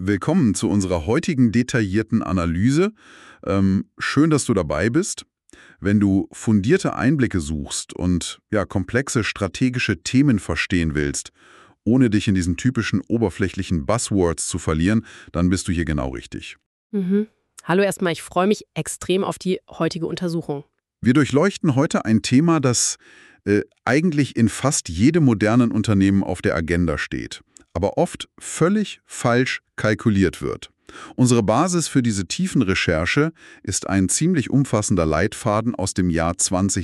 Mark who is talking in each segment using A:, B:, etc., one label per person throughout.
A: Willkommen zu unserer heutigen detaillierten Analyse. Schön, dass du dabei bist. Wenn du fundierte Einblicke suchst und komplexe strategische Themen verstehen willst, ohne dich in diesen typischen oberflächlichen Buzzwords zu verlieren, dann bist du hier genau richtig.
B: Hallo erstmal, ich freue mich extrem auf die heutige Untersuchung.
A: Wir durchleuchten heute ein Thema, das eigentlich in fast jedem modernen Unternehmen auf der Agenda steht, aber oft völlig falsch kalkuliert wird. Unsere Basis für diese tiefen Recherche ist ein ziemlich umfassender Leitfaden aus dem Jahr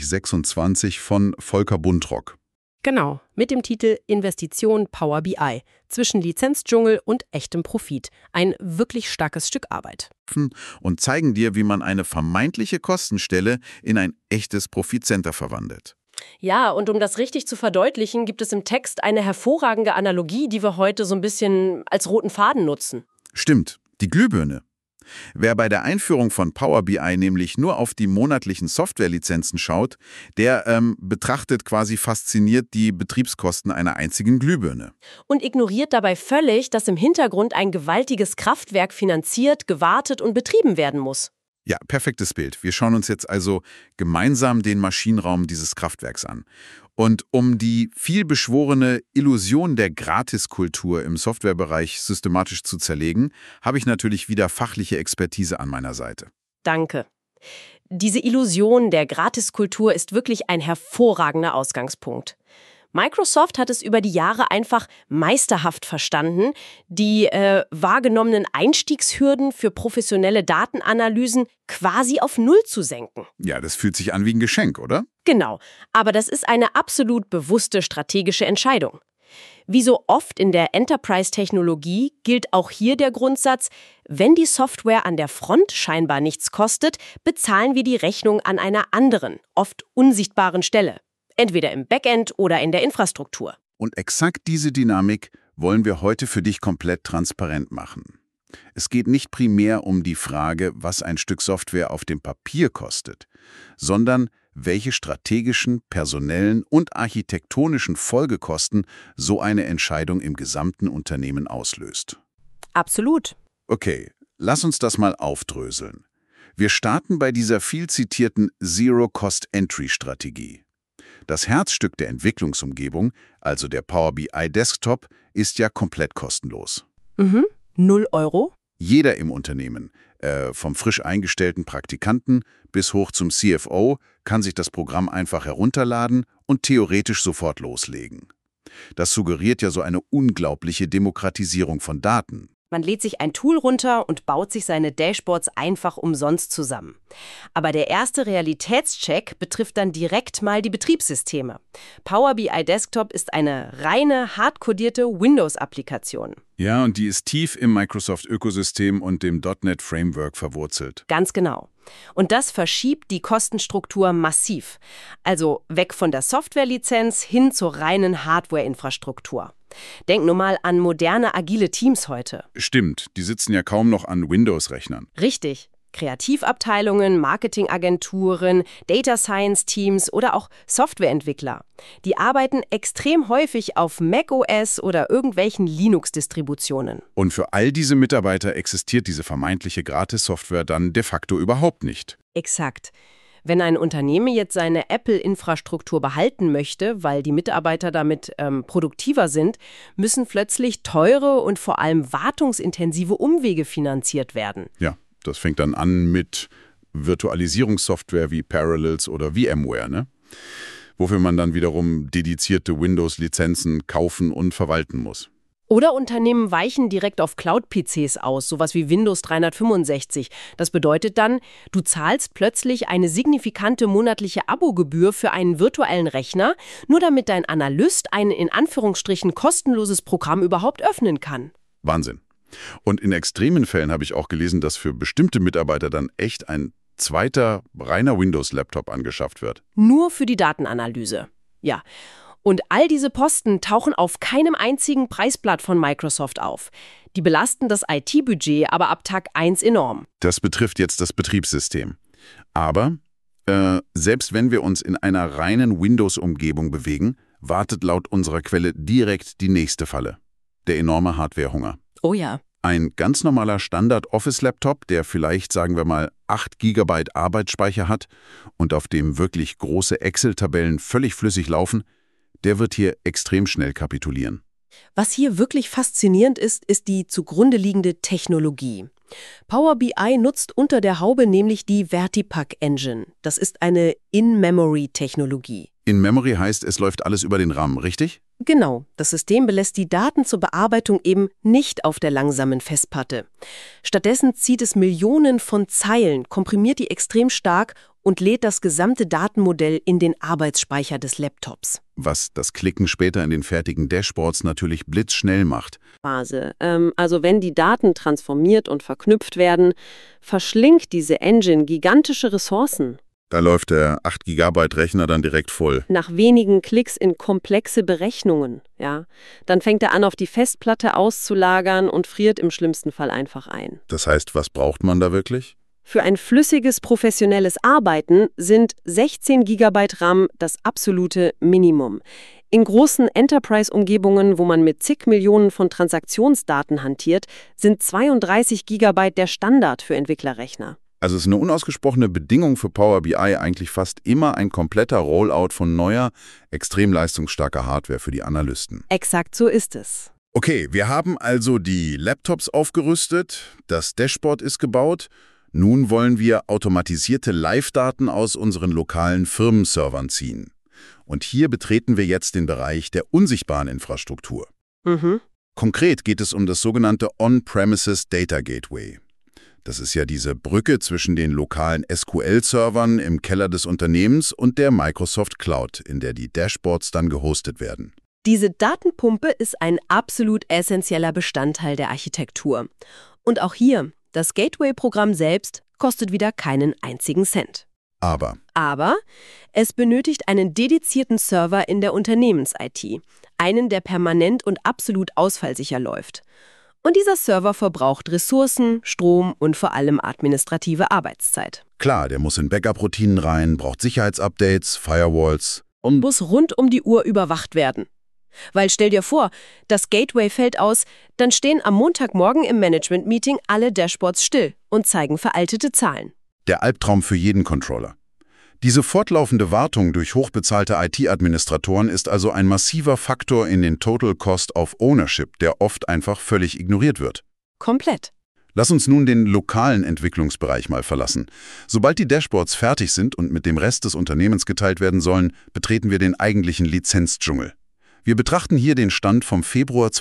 A: 2026 von Volker Buntrock.
B: Genau, mit dem Titel Investition Power BI zwischen Lizenzdschungel und echtem Profit. Ein wirklich starkes Stück Arbeit.
C: Und zeigen dir, wie man eine vermeintliche Kostenstelle in ein echtes Profitcenter verwandelt.
B: Ja, und um das richtig zu verdeutlichen, gibt es im Text eine hervorragende Analogie, die wir heute so ein bisschen als roten Faden nutzen.
C: Stimmt, die Glühbirne. Wer bei der Einführung von Power BI nämlich nur auf die monatlichen Softwarelizenzen schaut, der betrachtet quasi fasziniert die Betriebskosten einer einzigen Glühbirne.
B: Und ignoriert dabei völlig, dass im Hintergrund ein gewaltiges Kraftwerk finanziert, gewartet und betrieben werden muss.
C: Ja, perfektes Bild. Wir schauen uns jetzt also gemeinsam den Maschinenraum dieses Kraftwerks an. Und um die vielbeschworene Illusion der Gratiskultur im Softwarebereich systematisch zu zerlegen, habe ich natürlich wieder fachliche Expertise an meiner Seite.
B: Danke. Diese Illusion der Gratiskultur ist wirklich ein hervorragender Ausgangspunkt. Microsoft hat es über die Jahre einfach meisterhaft verstanden, die wahrgenommenen Einstiegshürden für professionelle Datenanalysen quasi auf Null zu senken.
C: Ja, das fühlt sich an wie ein Geschenk, oder?
B: Genau, aber das ist eine absolut bewusste strategische Entscheidung. Wie so oft in der Enterprise-Technologie gilt auch hier der Grundsatz, wenn die Software an der Front scheinbar nichts kostet, bezahlen wir die Rechnung an einer anderen, oft unsichtbaren Stelle. Entweder im Backend oder in der Infrastruktur.
C: Und exakt diese Dynamik wollen wir heute für dich komplett transparent machen. Es geht nicht primär um die Frage, was ein Stück Software auf dem Papier kostet, sondern welche strategischen, personellen und architektonischen Folgekosten so eine Entscheidung im gesamten Unternehmen auslöst.
B: Absolut.
C: Okay, lass uns das mal aufdröseln. Wir starten bei dieser viel zitierten Zero-Cost-Entry-Strategie. Das Herzstück der Entwicklungsumgebung, also der Power BI Desktop, ist ja komplett kostenlos.
B: 0 Euro?
C: Jeder im Unternehmen, vom frisch eingestellten Praktikanten bis hoch zum CFO, kann sich das Programm einfach herunterladen und theoretisch sofort loslegen. Das suggeriert ja so eine unglaubliche Demokratisierung von Daten.
B: Man lädt sich ein Tool runter und baut sich seine Dashboards einfach umsonst zusammen. Aber der erste Realitätscheck betrifft dann direkt mal die Betriebssysteme. Power BI Desktop ist eine reine, hardcodierte Windows-Applikation.
A: Ja, und die ist tief im Microsoft-Ökosystem und dem .NET Framework verwurzelt.
B: Ganz genau. Und das verschiebt die Kostenstruktur massiv. Also weg von der Softwarelizenz hin zur reinen Hardware-Infrastruktur. Denk nur mal an moderne, agile Teams heute.
A: Stimmt, die sitzen ja kaum noch an Windows-Rechnern.
B: Richtig. Kreativabteilungen, Marketingagenturen, Data Science Teams oder auch Softwareentwickler. Die arbeiten extrem häufig auf macOS oder irgendwelchen Linux-Distributionen.
A: Und für all diese Mitarbeiter existiert diese vermeintliche Gratis-Software dann de facto überhaupt nicht.
B: Exakt. Wenn ein Unternehmen jetzt seine Apple-Infrastruktur behalten möchte, weil die Mitarbeiter damit produktiver sind, müssen plötzlich teure und vor allem wartungsintensive Umwege finanziert werden.
A: Ja, das fängt dann an mit Virtualisierungssoftware wie Parallels oder VMware, ne? Wofür man dann wiederum dedizierte Windows-Lizenzen kaufen und verwalten muss.
B: Oder Unternehmen weichen direkt auf Cloud-PCs aus, sowas wie Windows 365. Das bedeutet dann, du zahlst plötzlich eine signifikante monatliche Abogebühr für einen virtuellen Rechner, nur damit dein Analyst ein in Anführungsstrichen kostenloses Programm überhaupt öffnen kann.
A: Wahnsinn. Und in extremen Fällen habe ich auch gelesen, dass für bestimmte Mitarbeiter dann echt ein zweiter reiner Windows-Laptop angeschafft wird.
B: Nur für die Datenanalyse. Ja. Und all diese Posten tauchen auf keinem einzigen Preisblatt von Microsoft auf. Die belasten das IT-Budget aber ab Tag 1 enorm.
A: Das betrifft jetzt das Betriebssystem. Aber selbst wenn wir uns in einer reinen Windows-Umgebung bewegen, wartet laut unserer Quelle direkt die nächste Falle. Der enorme Hardwarehunger.
B: Oh ja.
C: Ein ganz normaler Standard-Office-Laptop, der vielleicht, sagen wir mal, 8 GB Arbeitsspeicher hat und auf dem wirklich große Excel-Tabellen völlig flüssig laufen, der wird hier extrem schnell kapitulieren.
B: Was hier wirklich faszinierend ist, ist die zugrunde liegende Technologie. Power BI nutzt unter der Haube nämlich die Vertipack Engine. Das ist eine In-Memory-Technologie.
C: In-Memory heißt, es läuft alles über den RAM, richtig?
B: Genau, das System belässt die Daten zur Bearbeitung eben nicht auf der langsamen Festplatte. Stattdessen zieht es Millionen von Zeilen, komprimiert die extrem stark und lädt das gesamte Datenmodell in den Arbeitsspeicher des Laptops.
C: Was das Klicken später in den fertigen Dashboards natürlich blitzschnell macht.
B: Also wenn die Daten transformiert und verknüpft werden, verschlingt diese Engine gigantische Ressourcen.
C: Da läuft der 8 GB Rechner dann direkt voll.
B: Nach wenigen Klicks in komplexe Berechnungen, ja. Dann fängt er an, auf die Festplatte auszulagern und friert im schlimmsten Fall einfach ein.
C: Das heißt, was braucht man da wirklich?
B: Für ein flüssiges, professionelles Arbeiten sind 16 GB RAM das absolute Minimum. In großen Enterprise-Umgebungen, wo man mit zig Millionen von Transaktionsdaten hantiert, sind 32 GB der Standard für Entwicklerrechner.
C: Also ist eine unausgesprochene Bedingung für Power BI eigentlich fast immer ein kompletter Rollout von neuer, extrem leistungsstarker Hardware für die Analysten.
B: Exakt so ist es.
C: Okay, wir haben also die Laptops aufgerüstet, das Dashboard ist gebaut. Nun wollen wir automatisierte Live-Daten aus unseren lokalen Firmenservern ziehen. Und hier betreten wir jetzt den Bereich der unsichtbaren Infrastruktur. Konkret geht es um das sogenannte On-Premises Data Gateway. Das ist ja diese Brücke zwischen den lokalen SQL-Servern im Keller des Unternehmens und der Microsoft Cloud, in der die Dashboards dann gehostet werden.
B: Diese Datenpumpe ist ein absolut essentieller Bestandteil der Architektur. Und auch hier, das Gateway-Programm selbst kostet wieder keinen einzigen Cent. Aber es benötigt einen dedizierten Server in der Unternehmens-IT, einen, der permanent und absolut ausfallsicher läuft. Und dieser Server verbraucht Ressourcen, Strom und vor allem administrative Arbeitszeit.
C: Klar, der muss in Backup-Routinen rein, braucht Sicherheitsupdates, Firewalls und
B: muss rund um die Uhr überwacht werden. Weil stell dir vor, das Gateway fällt aus, dann stehen am Montagmorgen im Management-Meeting alle Dashboards still und zeigen veraltete Zahlen.
C: Der Albtraum für jeden Controller. Diese fortlaufende Wartung durch hochbezahlte IT-Administratoren ist also ein massiver Faktor in den Total Cost of Ownership, der oft einfach völlig ignoriert wird.
B: Komplett.
C: Lass uns nun den lokalen Entwicklungsbereich mal verlassen. Sobald die Dashboards fertig sind und mit dem Rest des Unternehmens geteilt werden sollen, betreten wir den eigentlichen Lizenzdschungel. Wir betrachten hier den Stand vom Februar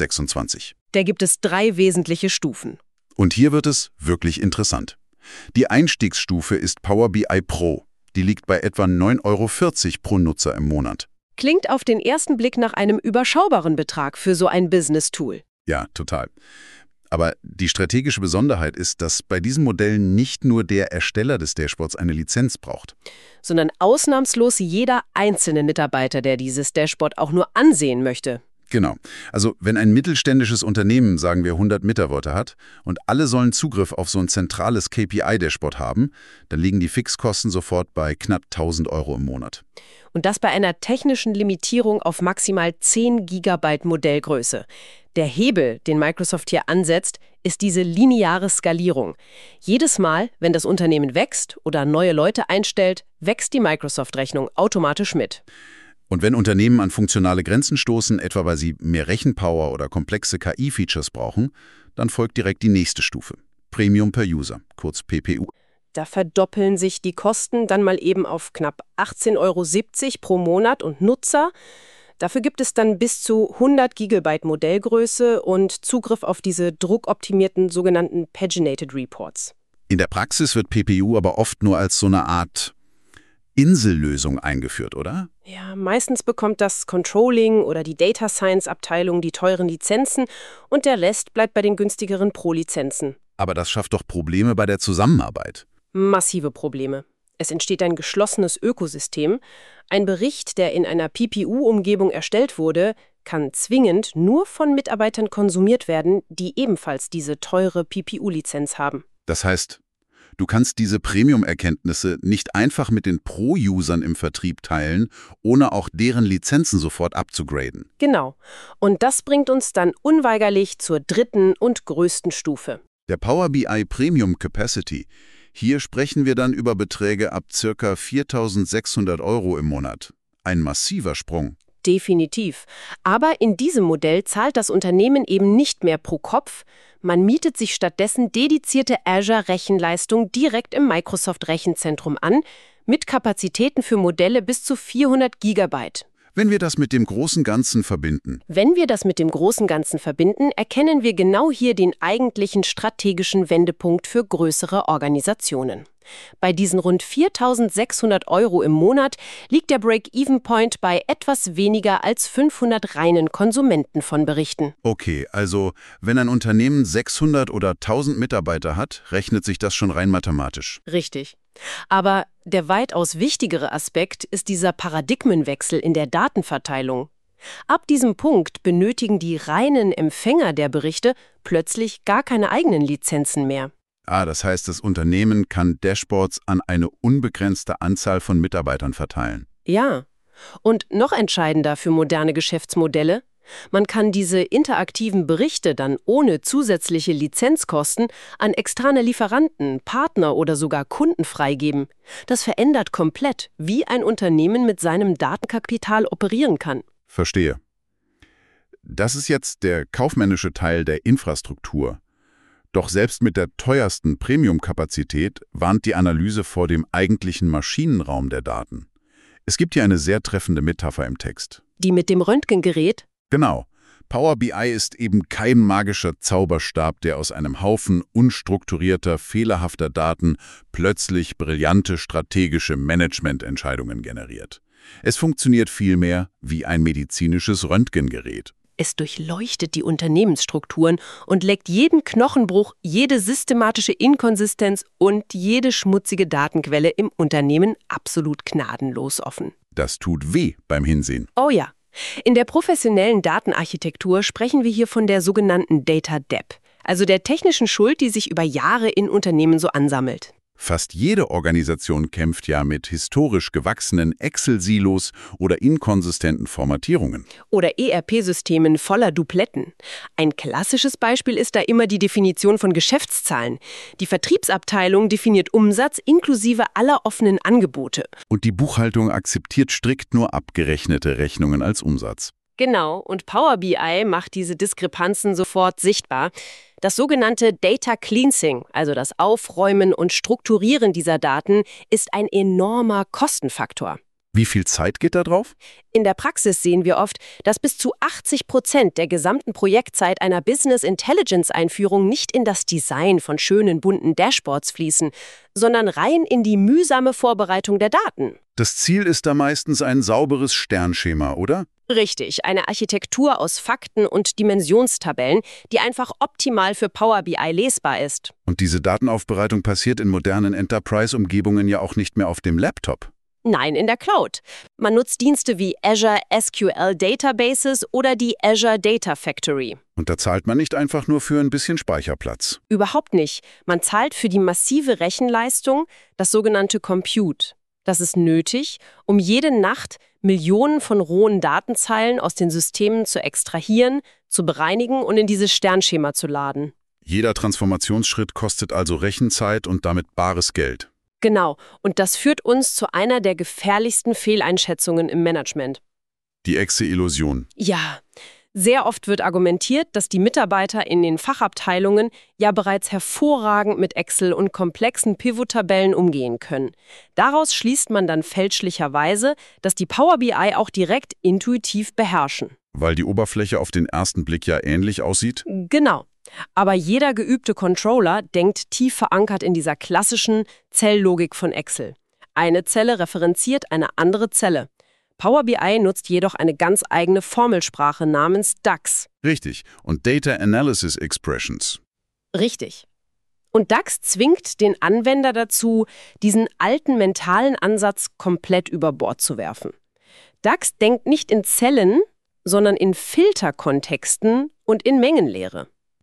C: 2026.
B: Da gibt es 3 wesentliche Stufen.
C: Und hier wird es wirklich interessant. Die Einstiegsstufe ist Power BI Pro. Die liegt bei etwa 9,40 € pro Nutzer im Monat.
B: Klingt auf den ersten Blick nach einem überschaubaren Betrag für so ein Business-Tool.
C: Ja, total. Aber die strategische Besonderheit ist, dass bei diesen Modellen nicht nur der Ersteller des Dashboards eine Lizenz braucht,
B: sondern ausnahmslos jeder einzelne Mitarbeiter, der dieses Dashboard auch nur ansehen möchte.
C: Genau. Also wenn ein mittelständisches Unternehmen, sagen wir 100 Mitarbeiter hat und alle sollen Zugriff auf so ein zentrales KPI-Dashboard haben, dann liegen die Fixkosten sofort bei knapp 1.000 € im Monat.
B: Und das bei einer technischen Limitierung auf maximal 10 GB Modellgröße. Der Hebel, den Microsoft hier ansetzt, ist diese lineare Skalierung. Jedes Mal, wenn das Unternehmen wächst oder neue Leute einstellt, wächst die Microsoft-Rechnung automatisch mit.
C: Und wenn Unternehmen an funktionale Grenzen stoßen, etwa weil sie mehr Rechenpower oder komplexe KI-Features brauchen, dann folgt direkt die nächste Stufe. Premium per User, kurz PPU.
B: Da verdoppeln sich die Kosten dann mal eben auf knapp 18,70 € pro Monat und Nutzer. Dafür gibt es dann bis zu 100 GB Modellgröße und Zugriff auf diese druckoptimierten sogenannten Paginated Reports.
C: In der Praxis wird PPU aber oft nur als so eine Art Insellösung eingeführt, oder?
B: Ja, meistens bekommt das Controlling oder die Data Science Abteilung die teuren Lizenzen und der Rest bleibt bei den günstigeren Pro-Lizenzen.
C: Aber das schafft doch Probleme bei der Zusammenarbeit.
B: Massive Probleme. Es entsteht ein geschlossenes Ökosystem. Ein Bericht, der in einer PPU-Umgebung erstellt wurde, kann zwingend nur von Mitarbeitern konsumiert werden, die ebenfalls diese teure PPU-Lizenz haben.
C: Das heißt, Du kannst diese Premium-Erkenntnisse nicht einfach mit den Pro-Usern im Vertrieb teilen, ohne auch deren Lizenzen sofort abzugraden.
B: Genau. Und das bringt uns dann unweigerlich zur dritten und größten Stufe.
C: Der Power BI Premium Capacity. Hier sprechen wir dann über Beträge ab ca. 4.600 € im Monat. Ein massiver Sprung.
B: Definitiv. Aber in diesem Modell zahlt das Unternehmen eben nicht mehr pro Kopf. Man mietet sich stattdessen dedizierte Azure-Rechenleistung direkt im Microsoft-Rechenzentrum an, mit Kapazitäten für Modelle bis zu 400 Gigabyte.
C: Wenn wir das mit dem großen Ganzen verbinden.
B: Erkennen wir genau hier den eigentlichen strategischen Wendepunkt für größere Organisationen. Bei diesen rund 4.600 € im Monat liegt der Break-Even-Point bei etwas weniger als 500 reinen Konsumenten von Berichten.
C: Okay, also wenn ein Unternehmen 600 oder 1.000 Mitarbeiter hat, rechnet sich das schon rein mathematisch.
B: Richtig. Aber der weitaus wichtigere Aspekt ist dieser Paradigmenwechsel in der Datenverteilung. Ab diesem Punkt benötigen die reinen Empfänger der Berichte plötzlich gar keine eigenen Lizenzen mehr.
C: Das heißt, das Unternehmen kann Dashboards an eine unbegrenzte Anzahl von Mitarbeitern verteilen.
B: Ja. Und noch entscheidender für moderne Geschäftsmodelle: Man kann diese interaktiven Berichte dann ohne zusätzliche Lizenzkosten an externe Lieferanten, Partner oder sogar Kunden freigeben. Das verändert komplett, wie ein Unternehmen mit seinem Datenkapital operieren kann.
C: Verstehe. Das ist jetzt der kaufmännische Teil der Infrastruktur. Doch selbst mit der teuersten Premium-Kapazität warnt die Analyse vor dem eigentlichen Maschinenraum der Daten. Es gibt hier eine sehr treffende Metapher im Text.
B: Die mit dem Röntgengerät?
C: Genau. Power BI ist eben kein magischer Zauberstab, der aus einem Haufen unstrukturierter, fehlerhafter Daten plötzlich brillante strategische Managemententscheidungen generiert. Es funktioniert vielmehr wie ein medizinisches Röntgengerät.
B: Es durchleuchtet die Unternehmensstrukturen und leckt jeden Knochenbruch, jede systematische Inkonsistenz und jede schmutzige Datenquelle im Unternehmen absolut gnadenlos offen.
C: Das tut weh beim Hinsehen.
B: Oh ja. In der professionellen Datenarchitektur sprechen wir hier von der sogenannten Data Debt, also der technischen Schuld, die sich über Jahre in Unternehmen so ansammelt.
C: Fast jede Organisation kämpft ja mit historisch gewachsenen Excel-Silos oder inkonsistenten Formatierungen.
B: Oder ERP-Systemen voller Dupletten. Ein klassisches Beispiel ist da immer die Definition von Geschäftszahlen. Die Vertriebsabteilung definiert Umsatz inklusive aller offenen Angebote.
C: Und die Buchhaltung akzeptiert strikt nur abgerechnete Rechnungen als Umsatz.
B: Genau, und Power BI macht diese Diskrepanzen sofort sichtbar. Das sogenannte Data Cleansing, also das Aufräumen und Strukturieren dieser Daten, ist ein enormer Kostenfaktor.
C: Wie viel Zeit geht da drauf?
B: In der Praxis sehen wir oft, dass bis zu 80% der gesamten Projektzeit einer Business Intelligence-Einführung nicht in das Design von schönen bunten Dashboards fließen, sondern rein in die mühsame Vorbereitung der Daten.
C: Das Ziel ist da meistens ein sauberes Sternschema, oder?
B: Richtig, eine Architektur aus Fakten und Dimensionstabellen, die einfach optimal für Power BI lesbar ist.
C: Und diese Datenaufbereitung passiert in modernen Enterprise-Umgebungen ja auch nicht mehr auf dem Laptop.
B: Nein, in der Cloud. Man nutzt Dienste wie Azure SQL Databases oder die Azure Data Factory.
C: Und da zahlt man nicht einfach nur für ein bisschen Speicherplatz.
B: Überhaupt nicht. Man zahlt für die massive Rechenleistung, das sogenannte Compute. Das ist nötig, um jede Nacht Millionen von rohen Datenzeilen aus den Systemen zu extrahieren, zu bereinigen und in dieses Sternschema zu laden.
C: Jeder Transformationsschritt kostet also Rechenzeit und damit bares Geld.
B: Genau, und das führt uns zu einer der gefährlichsten Fehleinschätzungen im Management.
C: Die Excel-Illusion.
B: Ja, sehr oft wird argumentiert, dass die Mitarbeiter in den Fachabteilungen ja bereits hervorragend mit Excel und komplexen Pivot-Tabellen umgehen können. Daraus schließt man dann fälschlicherweise, dass die Power BI auch direkt intuitiv beherrschen.
C: Weil die Oberfläche auf den ersten Blick ja ähnlich aussieht?
B: Genau. Aber jeder geübte Controller denkt tief verankert in dieser klassischen Zelllogik von Excel. Eine Zelle referenziert eine andere Zelle. Power BI nutzt jedoch eine ganz eigene Formelsprache namens DAX.
C: Richtig. Und Data Analysis Expressions.
B: Richtig. Und DAX zwingt den Anwender dazu, diesen alten mentalen Ansatz komplett über Bord zu werfen. DAX denkt nicht in Zellen, sondern in Filterkontexten und in Mengenlehre.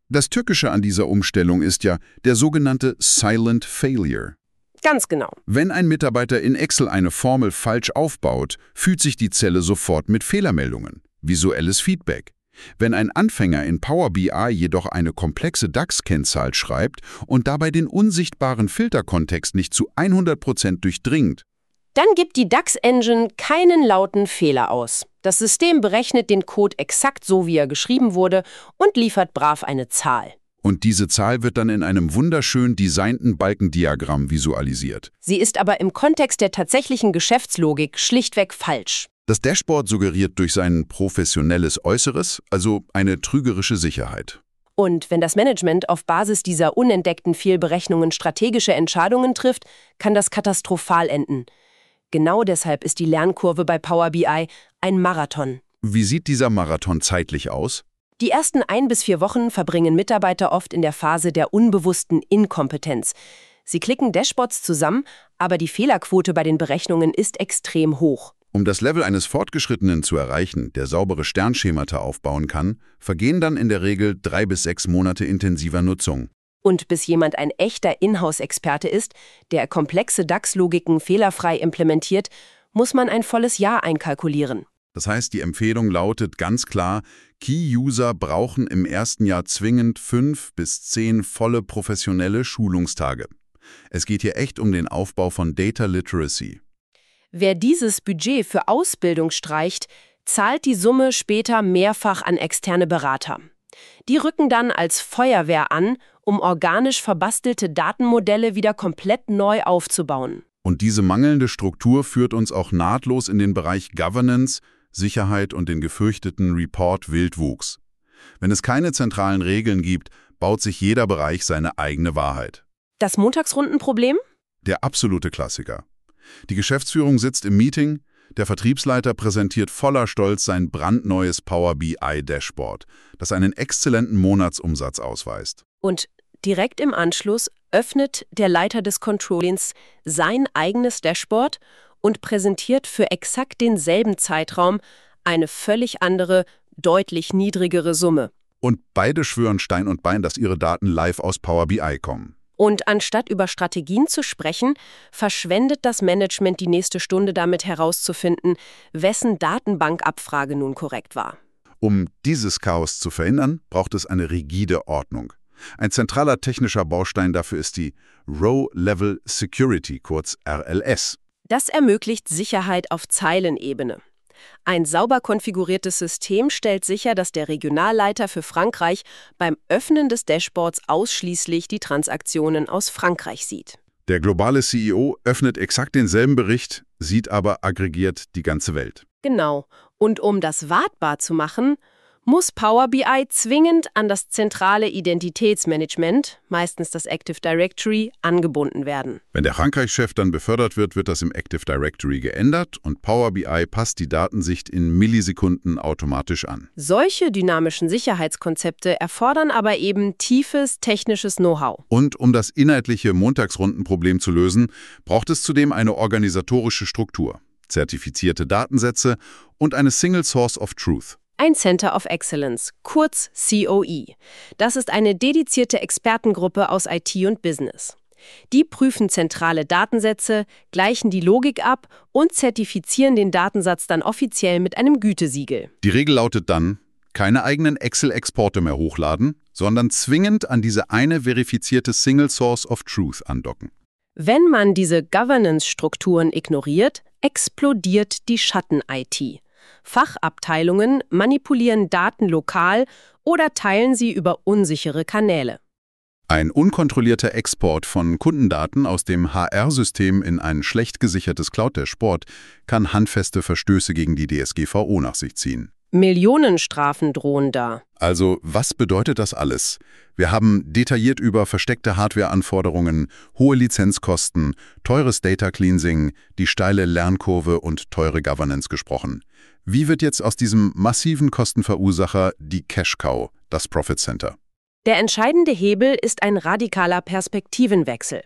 A: Das Tückische an dieser Umstellung ist ja der sogenannte Silent Failure.
B: Ganz genau.
A: Wenn ein Mitarbeiter in Excel eine Formel falsch aufbaut, fühlt sich die Zelle sofort mit Fehlermeldungen. Visuelles Feedback. Wenn ein Anfänger in Power BI jedoch eine komplexe DAX-Kennzahl schreibt und dabei den unsichtbaren Filterkontext nicht zu 100% durchdringt,
B: Dann gibt die DAX-Engine keinen lauten Fehler aus. Das System berechnet den Code exakt so, wie er geschrieben wurde und liefert brav eine Zahl.
A: und diese Zahl wird dann in einem wunderschön designten Balkendiagramm visualisiert.
B: Sie ist aber im Kontext der tatsächlichen Geschäftslogik schlichtweg falsch.
A: Das Dashboard suggeriert durch sein professionelles Äußeres also eine trügerische Sicherheit.
B: Und wenn das Management auf Basis dieser unentdeckten Fehlberechnungen strategische Entscheidungen trifft, kann das katastrophal enden. Genau deshalb ist die Lernkurve bei Power BI ein Marathon.
A: Wie sieht dieser Marathon zeitlich aus?
B: Die ersten 1 bis 4 Wochen verbringen Mitarbeiter oft in der Phase der unbewussten Inkompetenz. Sie klicken Dashboards zusammen, aber die Fehlerquote bei den Berechnungen ist extrem hoch.
A: Um das Level eines Fortgeschrittenen zu erreichen, der saubere Sternschemata aufbauen kann, vergehen dann in der Regel 3 bis 6 Monate intensiver Nutzung.
B: Und bis jemand ein echter Inhouse-Experte ist, der komplexe DAX-Logiken fehlerfrei implementiert, muss man ein volles Jahr einkalkulieren.
A: Das heißt, die Empfehlung lautet ganz klar, Key-User brauchen im ersten Jahr zwingend 5 bis 10 volle professionelle Schulungstage. Es geht hier echt um den Aufbau von Data Literacy.
B: Wer dieses Budget für Ausbildung streicht, zahlt die Summe später mehrfach an externe Berater. Die rücken dann als Feuerwehr an, um organisch verbastelte Datenmodelle wieder komplett neu aufzubauen.
A: Und diese mangelnde Struktur führt uns auch nahtlos in den Bereich Governance, Sicherheit und den gefürchteten Report-Wildwuchs. Wenn es keine zentralen Regeln gibt, baut sich jeder Bereich seine eigene Wahrheit.
B: Das Montagsrundenproblem?
A: Der absolute Klassiker. Die Geschäftsführung sitzt im Meeting, der Vertriebsleiter präsentiert voller Stolz sein brandneues Power BI Dashboard, das einen exzellenten Monatsumsatz ausweist.
B: Und direkt im Anschluss öffnet der Leiter des Controllings sein eigenes Dashboard und präsentiert für exakt denselben Zeitraum eine völlig andere, deutlich niedrigere Summe.
A: Und beide schwören Stein und Bein, dass ihre Daten live aus Power BI kommen.
B: Und anstatt über Strategien zu sprechen, verschwendet das Management die nächste Stunde damit herauszufinden, wessen Datenbankabfrage nun korrekt war.
A: Um dieses Chaos zu verhindern, braucht es eine rigide Ordnung. Ein zentraler technischer Baustein dafür ist die Row-Level Security, kurz RLS.
B: Das ermöglicht Sicherheit auf Zeilenebene. Ein sauber konfiguriertes System stellt sicher, dass der Regionalleiter für Frankreich beim Öffnen des Dashboards ausschließlich die Transaktionen aus Frankreich sieht.
A: Der globale CEO öffnet exakt denselben Bericht, sieht aber aggregiert die ganze Welt.
B: Genau. Und um das wartbar zu machen, muss Power BI zwingend an das zentrale Identitätsmanagement, meistens das Active Directory, angebunden werden.
A: Wenn der Frankreich-Chef dann befördert wird, wird das im Active Directory geändert und Power BI passt die Datensicht in Millisekunden automatisch an.
B: Solche dynamischen Sicherheitskonzepte erfordern aber eben tiefes technisches Know-how.
A: Und um das inhaltliche Montagsrundenproblem zu lösen, braucht es zudem eine organisatorische Struktur, zertifizierte Datensätze und eine Single Source of Truth.
B: Ein Center of Excellence, kurz COE. Das ist eine dedizierte Expertengruppe aus IT und Business. Die prüfen zentrale Datensätze, gleichen die Logik ab und zertifizieren den Datensatz dann offiziell mit einem Gütesiegel.
A: Die Regel lautet dann, keine eigenen Excel-Exporte mehr hochladen, sondern zwingend an diese eine verifizierte Single Source of Truth andocken.
B: Wenn man diese Governance-Strukturen ignoriert, explodiert die Schatten-IT. Fachabteilungen manipulieren Daten lokal oder teilen sie über unsichere Kanäle.
A: Ein unkontrollierter Export von Kundendaten aus dem HR-System in ein schlecht gesichertes Cloud-Dashboard kann handfeste Verstöße gegen die DSGVO nach sich ziehen.
B: Millionenstrafen drohen da.
A: Also, was bedeutet das alles? Wir haben detailliert über versteckte Hardware-Anforderungen, hohe Lizenzkosten, teures Data Cleansing, die steile Lernkurve und teure Governance gesprochen. Wie wird jetzt aus diesem massiven Kostenverursacher die Cash-Cow, das Profit Center?
B: Der entscheidende Hebel ist ein radikaler Perspektivenwechsel.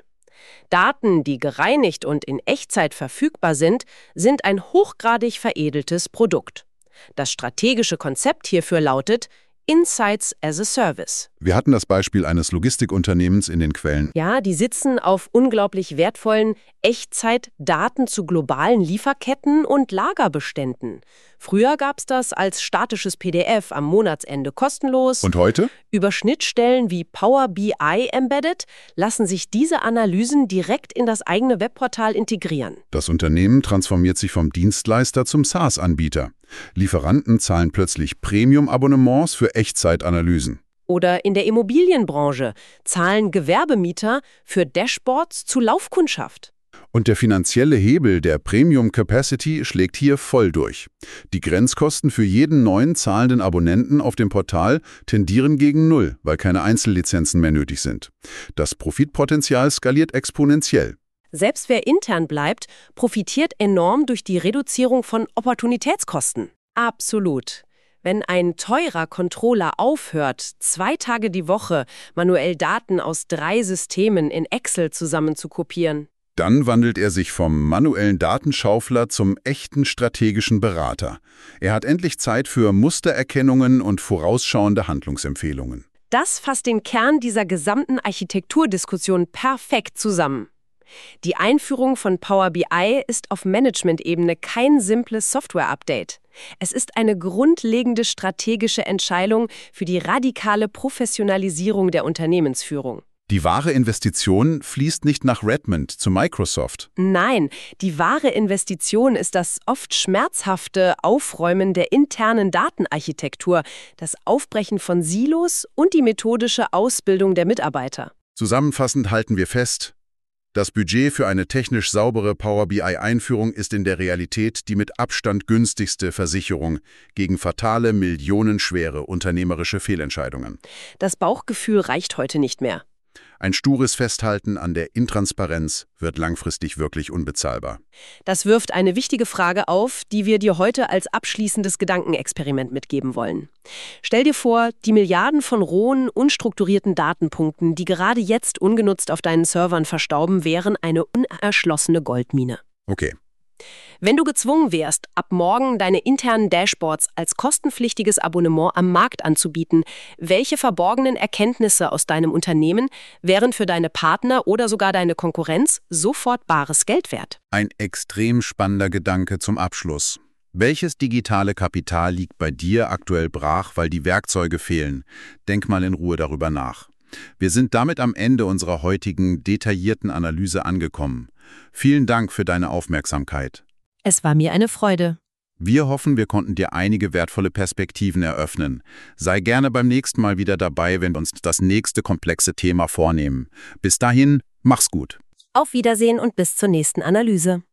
B: Daten, die gereinigt und in Echtzeit verfügbar sind, sind ein hochgradig veredeltes Produkt. Das strategische Konzept hierfür lautet Insights as a Service.
A: Wir hatten das Beispiel eines Logistikunternehmens in den Quellen.
B: Ja, die sitzen auf unglaublich wertvollen Echtzeitdaten zu globalen Lieferketten und Lagerbeständen. Früher gab es das als statisches PDF am Monatsende kostenlos.
A: Und heute?
B: Über Schnittstellen wie Power BI Embedded lassen sich diese Analysen direkt in das eigene Webportal integrieren.
A: Das Unternehmen transformiert sich vom Dienstleister zum SaaS-Anbieter. Lieferanten zahlen plötzlich Premium-Abonnements für Echtzeitanalysen.
B: Oder in der Immobilienbranche zahlen Gewerbemieter für Dashboards zu Laufkundschaft.
A: Und der finanzielle Hebel der Premium Capacity schlägt hier voll durch. Die Grenzkosten für jeden neuen zahlenden Abonnenten auf dem Portal tendieren gegen Null, weil keine Einzellizenzen mehr nötig sind. Das Profitpotenzial skaliert exponentiell.
B: Selbst wer intern bleibt, profitiert enorm durch die Reduzierung von Opportunitätskosten. Absolut. Wenn ein teurer Controller aufhört, 2 Tage die Woche manuell Daten aus 3 Systemen in Excel zusammenzukopieren,
A: Dann wandelt er sich vom manuellen Datenschaufler zum echten strategischen Berater. Er hat endlich Zeit für Mustererkennungen und vorausschauende Handlungsempfehlungen.
B: das fasst den Kern dieser gesamten Architekturdiskussion perfekt zusammen. Die Einführung von Power BI ist auf Management-Ebene kein simples Software-Update. Es ist eine grundlegende strategische Entscheidung für die radikale Professionalisierung der Unternehmensführung.
A: Die wahre Investition fließt nicht nach Redmond zu Microsoft.
B: Nein, die wahre Investition ist das oft schmerzhafte Aufräumen der internen Datenarchitektur, das Aufbrechen von Silos und die methodische Ausbildung der Mitarbeiter.
A: Zusammenfassend halten wir fest, das Budget für eine technisch saubere Power BI-Einführung ist in der Realität die mit Abstand günstigste Versicherung gegen fatale, millionenschwere unternehmerische Fehlentscheidungen.
B: Das Bauchgefühl reicht heute nicht mehr.
A: Ein stures Festhalten an der Intransparenz wird langfristig wirklich unbezahlbar.
B: Das wirft eine wichtige Frage auf, die wir dir heute als abschließendes Gedankenexperiment mitgeben wollen. Stell dir vor, die Milliarden von rohen, unstrukturierten Datenpunkten, die gerade jetzt ungenutzt auf deinen Servern verstauben, wären eine unerschlossene Goldmine.
A: Okay.
B: Wenn du gezwungen wärst, ab morgen deine internen Dashboards als kostenpflichtiges Abonnement am Markt anzubieten, welche verborgenen Erkenntnisse aus deinem Unternehmen wären für deine Partner oder sogar deine Konkurrenz sofort bares Geld wert?
C: Ein extrem spannender Gedanke zum Abschluss. Welches digitale Kapital liegt bei dir aktuell brach, weil die Werkzeuge fehlen? Denk mal in Ruhe darüber nach. Wir sind damit am Ende unserer heutigen detaillierten Analyse angekommen. Vielen Dank für deine Aufmerksamkeit.
B: Es war mir eine Freude.
C: Wir hoffen, wir konnten dir einige wertvolle Perspektiven eröffnen. Sei gerne beim nächsten Mal wieder dabei, wenn wir uns das nächste komplexe Thema vornehmen. Bis dahin, mach's gut.
B: Auf Wiedersehen und bis zur nächsten Analyse.